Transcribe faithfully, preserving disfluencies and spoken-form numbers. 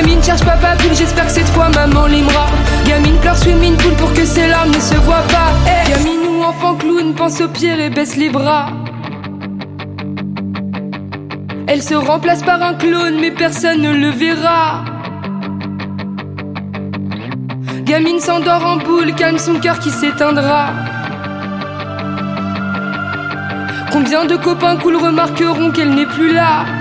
Gamine cherche papa poule, j'espère que cette fois maman l'aimera. Gamine pleure, swim poule pour que ses larmes ne se voient pas. Hey. Gamine ou enfant clown, pense au pire et baisse les bras. Elle se remplace par un clone, mais personne ne le verra. Gamine s'endort en boule, calme son cœur qui s'éteindra. Combien de copains cool remarqueront qu'elle n'est plus là?